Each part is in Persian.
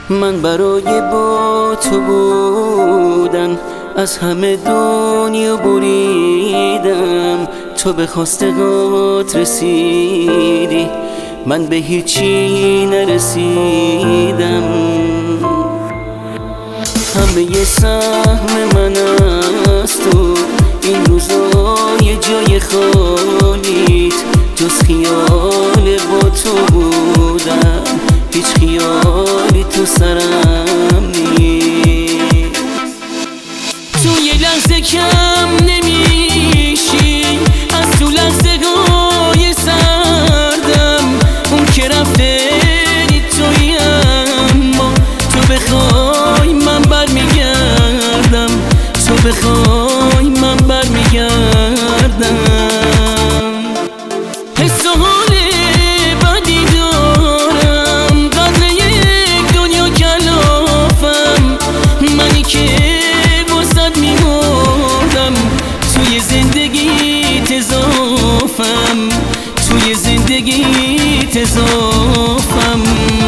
من برای با تو بودن از همه دنیا بریدم، تو به خواستگات رسیدی، من به هیچی نرسیدم. همه سهم من از تو، این روزای جای خالیت، جز خیال با تو بودم، هیچ خیالی تو سرم نیست. تو یه لحظه کم نمیشی از تو لحظه های سردم، اون که رفته توی، اما تو بخوای من برمیگردم، تو بخوای من برمیگردم. حس و حال بدی دارم، قدر یک دنیا کلافم، منی که واسد میمردم، توی زندگیت اضافم، توی زندگیت اضافم.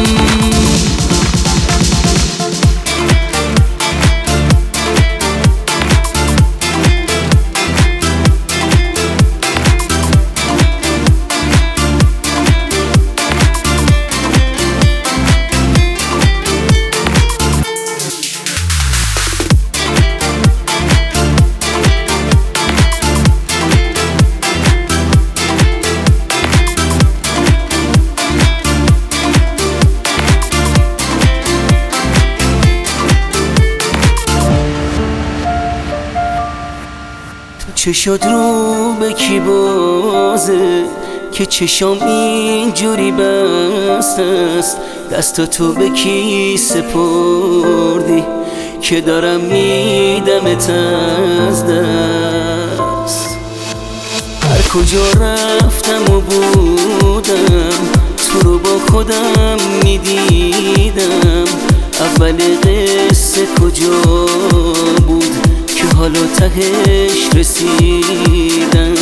چشات رو به کی بازه که چشام اینجوری بسته است؟ دستاتو به کی سپردی که دارم میدمت از دست؟ هر کجا رفتم و بودم، تو رو با خودم میدیدم. اول قصه کجا بود که حالا تهش رسیدم؟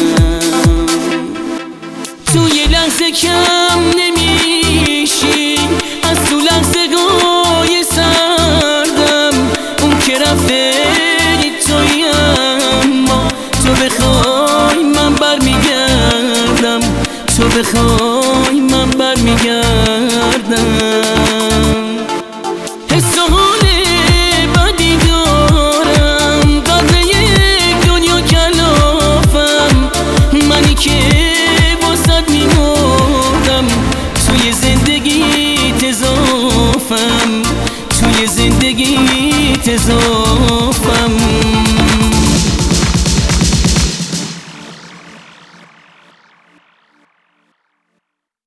تو یه لحظه کم نمیشی از تو لحظه های سردم، اون که رفته توی، اما تو بخوای من برمیگردم، تو بخوای من برمیگردم. حس و حال بدی دارم، قدر یک دنیا کلافم، منی که واسد میمردم، توی زندگیت اضافم، توی زندگیت اضافم.